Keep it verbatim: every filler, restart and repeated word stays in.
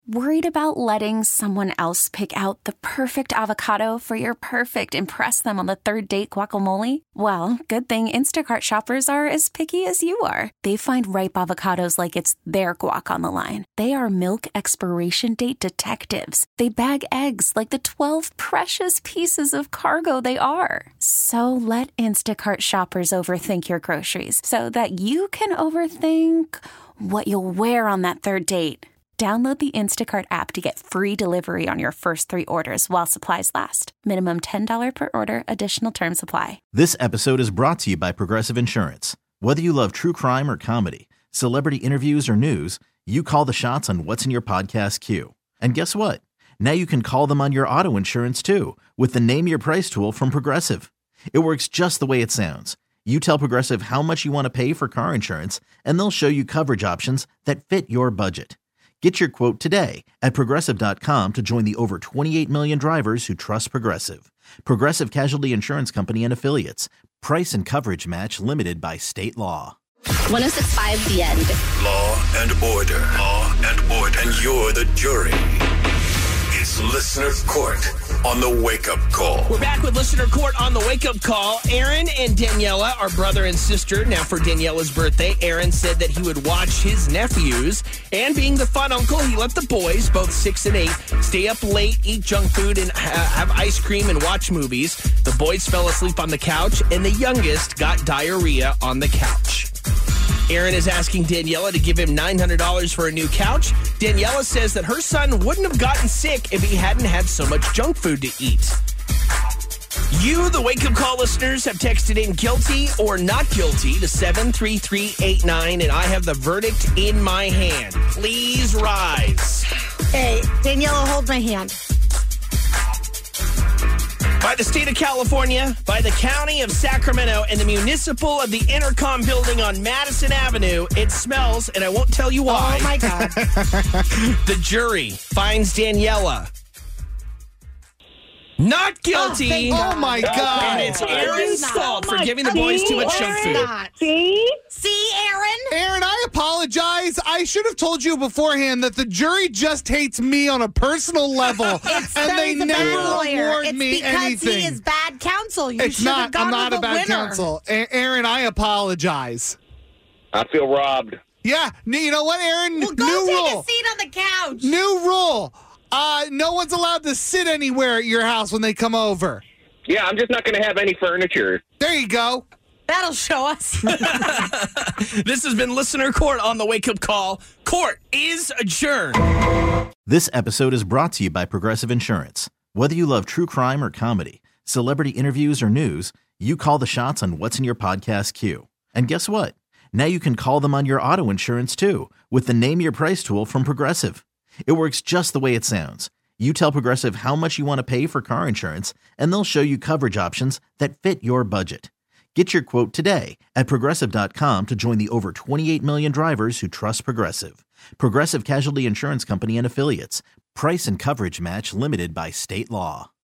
Worried about letting someone else pick out the perfect avocado for your perfect impress them on the third date guacamole? Well, good thing Instacart shoppers are as picky as you are. They find ripe avocados like it's their guac on the line. They are milk expiration date detectives. They bag eggs like the twelve precious pieces of cargo they are. So let Instacart shoppers overthink your groceries so that you can overthink what you'll wear on that third date. Download the Instacart app to get free delivery on your first three orders while supplies last. Minimum ten dollars per order. Additional terms apply. This episode is brought to you by Progressive Insurance. Whether you love true crime or comedy, celebrity interviews or news, you call the shots on what's in your podcast queue. And guess what? Now you can call them on your auto insurance too with the Name Your Price tool from Progressive. It works just the way it sounds. You tell Progressive how much you want to pay for car insurance, and they'll show you coverage options that fit your budget. Get your quote today at Progressive dot com to join the over twenty-eight million drivers who trust Progressive. Progressive Casualty Insurance Company and Affiliates. Price and coverage match limited by state law. one oh six point five The End. Law and order. Law and order. And you're the jury. It's Listener Court on the Wake Up Call. We're back with Listener Court on the Wake Up Call. Aaron and Daniela are brother and sister. Now for Daniela's birthday, Aaron said that he would watch his nephews. And being the fun uncle, he let the boys, both six and eight, stay up late, eat junk food, and ha- have ice cream and watch movies. The boys fell asleep on the couch, and the youngest got diarrhea on the couch. Aaron is asking Daniela to give him nine hundred dollars for a new couch. Daniela says that her son wouldn't have gotten sick if he hadn't had so much junk food to eat. You, the Wake Up Call listeners, have texted in guilty or not guilty to seven three three eight nine, and I have the verdict in my hand. Please rise. Hey, Daniela, hold my hand. By the state of California, by the county of Sacramento, and the municipal of the Intercom building on Madison Avenue, it smells, and I won't tell you why. Oh, my God. The jury finds Daniela not guilty. Oh, Oh, my God. And it's Aaron's fault for giving the boys too much junk food. Not. See? See, Aaron? Aaron, I apologize. I should have told you beforehand that the jury just hates me on a personal level. It's and they he's a never bad lawyer. award It's me because anything. he is bad counsel. You it's should have not. gone I'm not with a the bad winner. counsel. A- Aaron, I apologize. I feel robbed. Yeah. n- You know what, Aaron? Well, go New take rule. a seat on the couch. New rule. Uh, no one's allowed to sit anywhere at your house when they come over. Yeah, I'm just not going to have any furniture. There you go. That'll show us. This has been Listener Court on the Wake Up Call. Court is adjourned. This episode is brought to you by Progressive Insurance. Whether you love true crime or comedy, celebrity interviews or news, you call the shots on what's in your podcast queue. And guess what? Now you can call them on your auto insurance too with the Name Your Price tool from Progressive. It works just the way it sounds. You tell Progressive how much you want to pay for car insurance, and they'll show you coverage options that fit your budget. Get your quote today at Progressive dot com to join the over twenty-eight million drivers who trust Progressive. Progressive Casualty Insurance Company and Affiliates. Price and coverage match limited by state law.